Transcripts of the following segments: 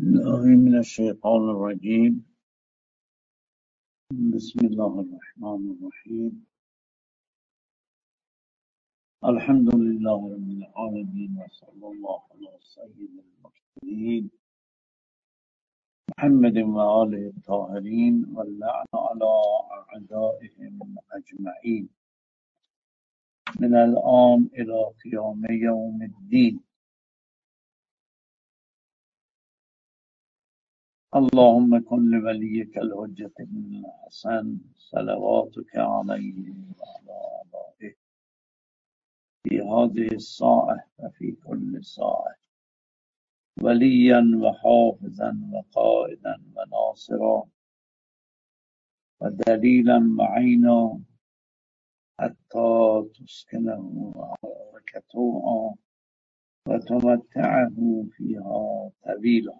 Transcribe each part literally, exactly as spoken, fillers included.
الله من الشيطان الرجيم. بسم الله الرحمن الرحيم. الحمد لله رب العالمين، وصلى الله على سيد المرسلين محمد وآله الطاهرين، واللعن على أعدائهم أجمعين من الآن إلى قيام يوم الدين. اللهم كن لوليك الحجة بن الحسن صلواتك عليه وعلى آبائه في هذه الساعة وفي كل ساعة وليا وحافظا وقائدا وناصرا ودليلا معينا حتى تسكنه وبركته وتمتعه فيها طويلا.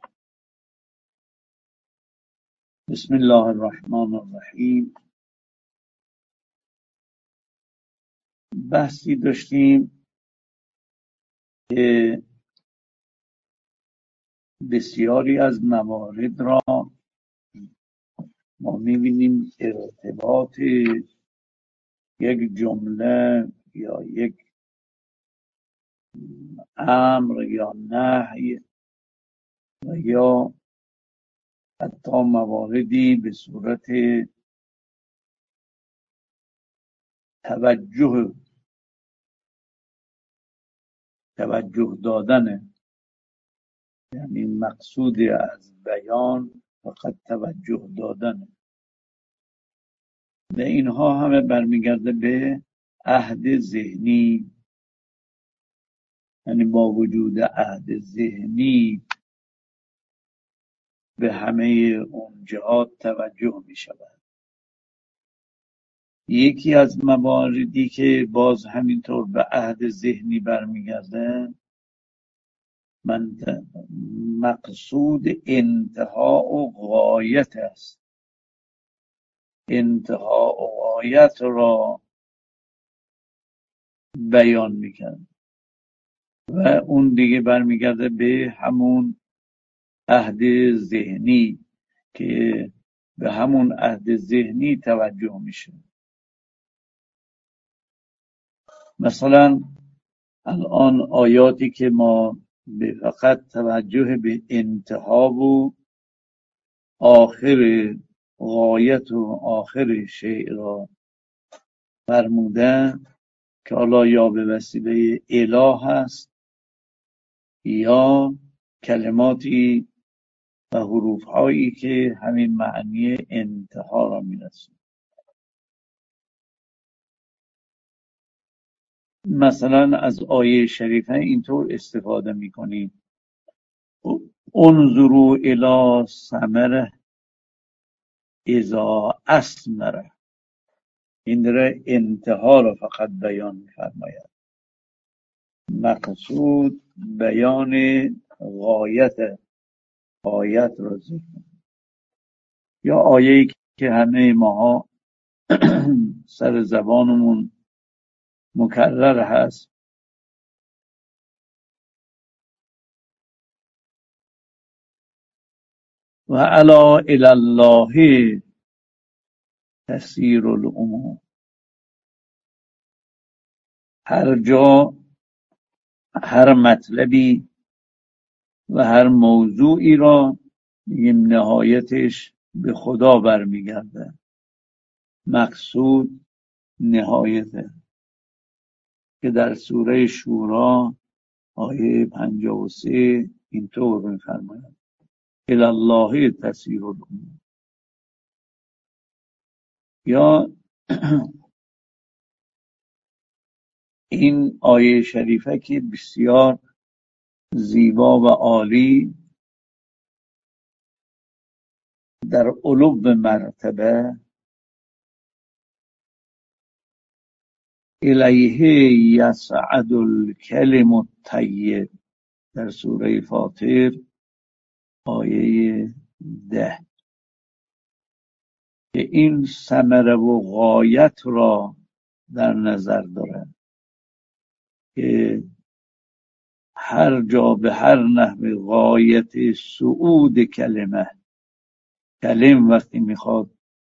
بسم الله الرحمن الرحیم. بحثی داشتیم که بسیاری از موارد را ما می‌بینیم ارتباط یک جمله یا یک امر یا نهی و یا حتی مواردی به صورت توجه توجه دادن، یعنی مقصود از بیان فقط توجه دادن، و اینها همه برمیگرده به عهد ذهنی. یعنی با وجود عهد ذهنی به همه اون جهات توجه می شود. یکی از مواردی که باز همینطور به عهد ذهنی برمیگرده من مقصود انتها و غایت است. انتها و غایت را بیان میکرد و اون دیگه برمیگرده به همون عهد ذهنی که به همون عهد ذهنی توجه میشه. مثلا الان آیاتی که ما به فقط توجه به انتها و آخر غایت و آخر شیء را فرمودن که حالا یا به وسیله اله هست یا کلماتی و حروف هایی که همین معنی انتها را می‌رسونه. مثلا از آیه شریفه اینطور استفاده می‌کنیم: انظروا الی ثمره اذا اثمره. این داره انتها را فقط بیان می‌فرماید، مقصود بیان غایت غایت را ذکر. یا آیه‌ای که همه ماها سر زبانمون مکرر هست: و الا الی الله تسیر الامور. هر جا هر مطلبی و هر موضوعی را میگیم نهایتش به خدا برمیگرده، مقصود نهایته، که در سوره شورا آیه پنجاه و سه اینطور میفرماید: الی الله تسیر الامور. یا این آیه شریفه که بسیار زیبا و عالی در علو مرتبه: الیه یصعد الکلم الطیب، در سوره فاطر آیه ده، که این ثمره و غایت را در نظر دارد که هر جا به هر نحو غایت صعود کلمه، کلم وقتی میخواد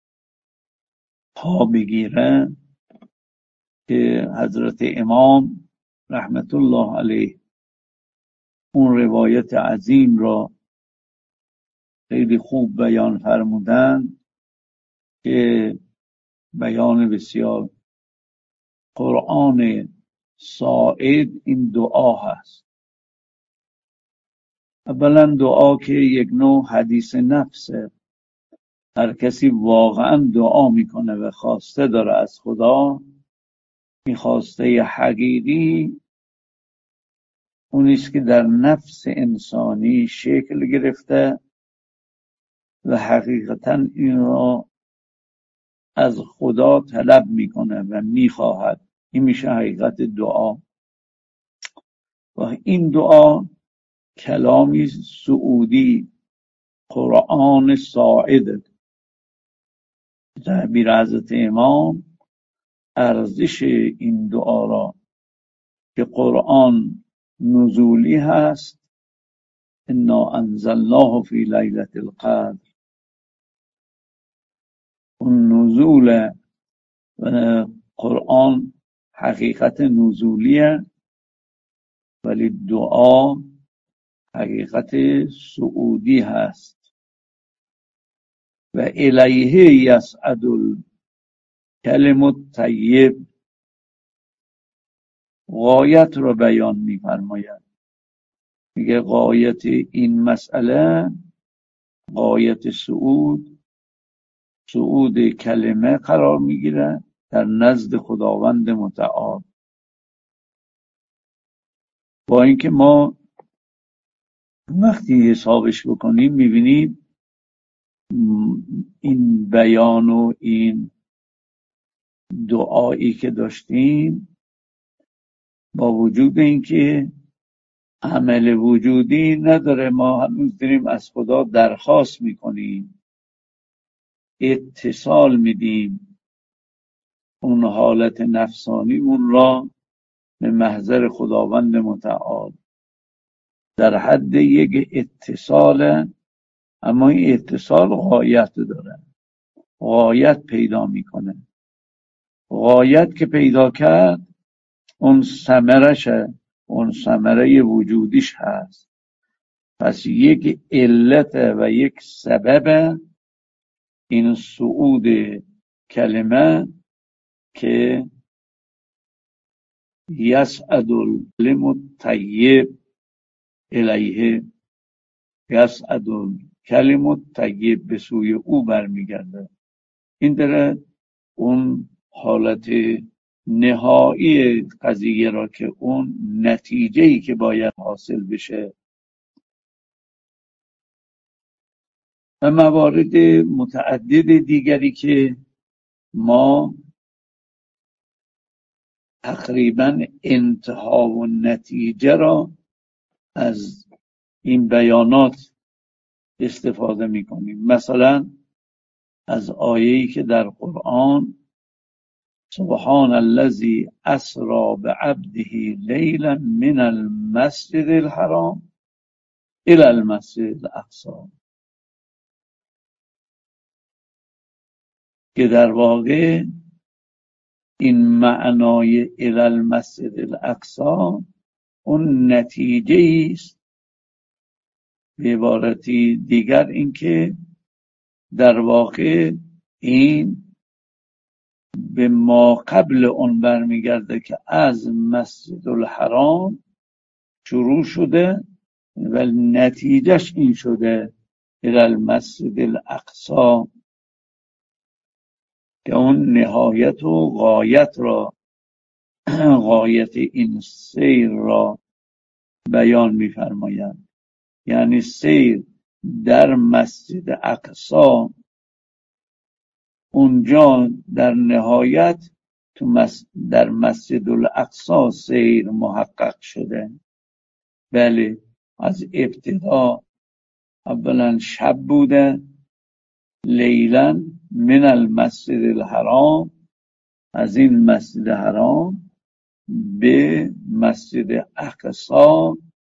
پا بگیره، که حضرت امام رحمت الله علیه اون روایت عظیم را خیلی خوب بیان فرمودن که بیان بسیار قرآن ساعد این دعا هست. اولا دعا که یک نوع حدیث نفسه، هر کسی واقعا دعا میکنه و خواسته داره از خدا، میخواسته حقیقی اونیست که در نفس انسانی شکل گرفته و حقیقتا این را از خدا طلب میکنه و میخواهد. این میشه حقیقت دعا. و این دعا کلامی سعودی، قرآن ساعد، تعبیر حضرت امام ارزش این دعا را که قرآن نزولی هست، انا انزلناه فی لیلة القدر، اون نزول قرآن حقیقت نزولیه، ولی دعا حقیقت سعودی هست. و الیه یصعد الکلم الطیب، غایت رو بیان می‌فرماید. میگه غایت این مسئله، غایت صعود، صعود کلمه قرار میگیره در نزد خداوند متعال. با اینکه ما وقتی حسابش بکنیم میبینیم این بیان و این دعایی که داشتیم، با وجود اینکه عمل وجودی نداره، ما هنوز داریم از خدا درخواست میکنیم، اتصال میدیم اون حالت نفسانیمون را به محضر خداوند متعال در حد یک اتصال. اما این اتصال غایت داره، غایت پیدا میکنه. غایت که پیدا کرد اون ثمرشه، اون ثمره وجودیش هست. پس یک علت و یک سبب این صعود کلمه که یصعد الکلم الطیب الیه، یصعد الکلم الطیب به سوی او برمیگرده. این داره اون حالت نهایی قضیه را که اون نتیجه‌ای که باید حاصل بشه. و موارد متعدد دیگری که ما تقریبا انتها و نتیجه را از این بیانات استفاده می‌کنیم. مثلا از آیه‌ای که در قرآن سبحان الذی اسری بعبده لیلا من المسجد الحرام الی المسجد الاقصی، که در واقع این معنای الی المسجد الاقصی اون نتیجه است. به عبارتی دیگر اینکه در واقع این به ما قبل اون برمیگرده که از مسجد الحرام شروع شده و نتیجهش این شده الی المسجد الاقصی، که اون نهایت و غایت را، غایت این سیر را بیان می‌فرمایند. یعنی سیر در مسجد اقصی، اونجا در نهایت تو مس... در مسجد الاقصی سیر محقق شده. بله، از ابتدا اولا شب بوده، لیلا من المسجد الحرام، از این مسجد حرام به مسجد اقصی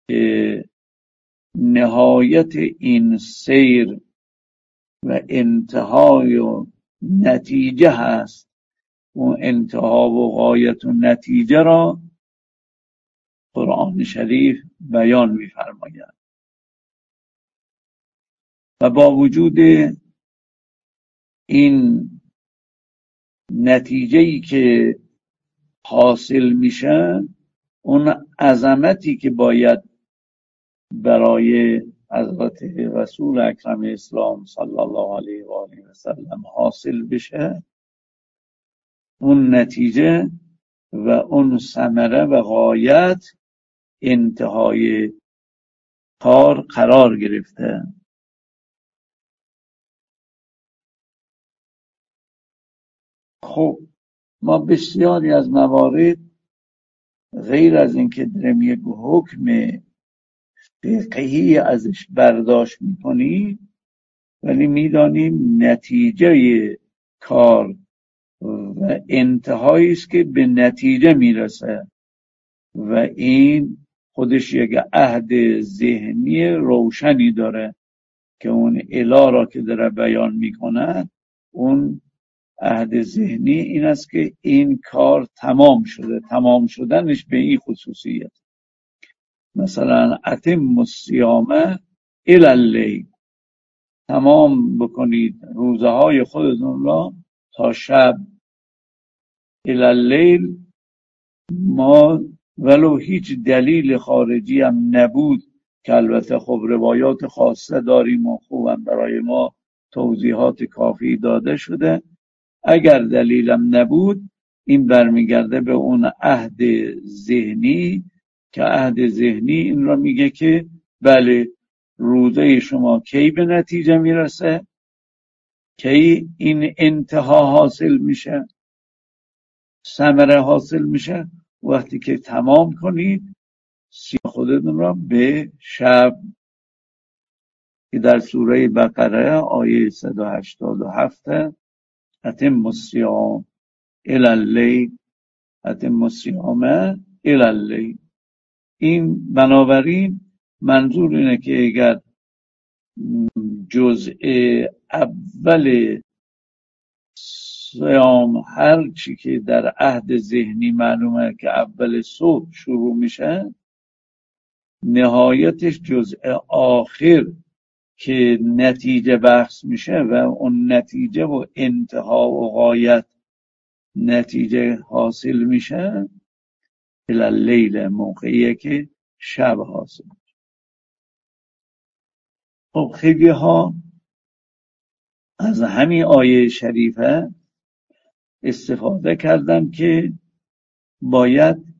که نهایت این سیر و انتهای و نتیجه هست. اون انتها و غایت و نتیجه را قرآن شریف بیان می‌فرماید و با وجود این نتیجه‌ای که حاصل میشه، اون عظمتی که باید برای حضرت رسول اکرم اسلام صلی الله علیه و آله و سلم حاصل بشه، اون نتیجه و اون ثمره و غایت انتهای کار قرار گرفته. خب ما بسیاری از موارد غیر از اینکه داریم یک حکم فقهی ازش برداشت میکنیم، ولی میدانیم نتیجه کار و انتهایی است که به نتیجه میرسه و این خودش یک عهد ذهنی روشنی داره که اون اله را که داره بیان میکنه، اون عهد ذهنی این است که این کار تمام شده. تمام شدنش به این خصوصیت، مثلا اتم الصیام الی اللیل، تمام بکنید روزه های خودتون را تا شب. الی اللیل، ما ولو هیچ دلیل خارجی هم نبود که البته خب روایات خاصه داریم و خوبم برای ما توضیحات کافی داده شده، اگر دلیلم نبود این برمیگرده به اون عهد ذهنی که عهد ذهنی این را میگه که بله، روزه شما کی به نتیجه میرسه، کی این انتها حاصل میشه، ثمره حاصل میشه، وقتی که تمام کنید سیام خودتون را به شب، که در سوره بقره آیه صد و هشتاد و هفت اتم الصیام الی اللیل، اتم الصیام الی اللیل. این بنابراین منظور اینه که اگر جزء اول صیام هر چی که در عهد ذهنی معلومه که اول صبح شروع میشه، نهایتش جزء آخر که نتیجه بخش میشه و اون نتیجه و انتها و غایت نتیجه حاصل میشه الی اللیل، موقعیه که شب حاصل میشه. خب خیلی ها از همین آیه شریفه استفاده کردن که باید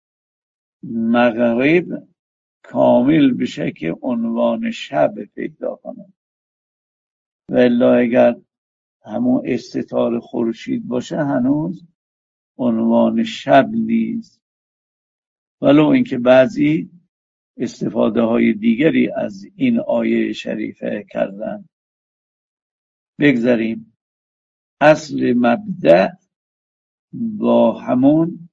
مغرب کامل بشه که عنوان شب پیدا کنه، و الا اگر همون استتار خورشید باشه هنوز عنوان شب نیست، ولو اینکه بعضی استفاده های دیگری از این آیه شریفه کردن. بگذاریم اصل مبدأ با همون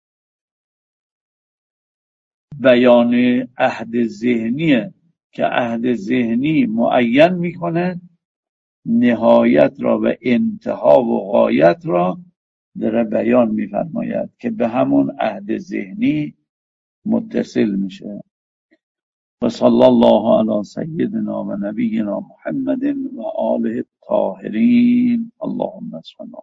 بیان عهد ذهنیه که عهد ذهنی معین میکنه نهایت را و انتها و غایت را داره بیان میفرماید که به همون عهد ذهنی متصل میشه. و صلی الله علی سیدنا و نبینا محمد و آله الطاهرین. اللهم صل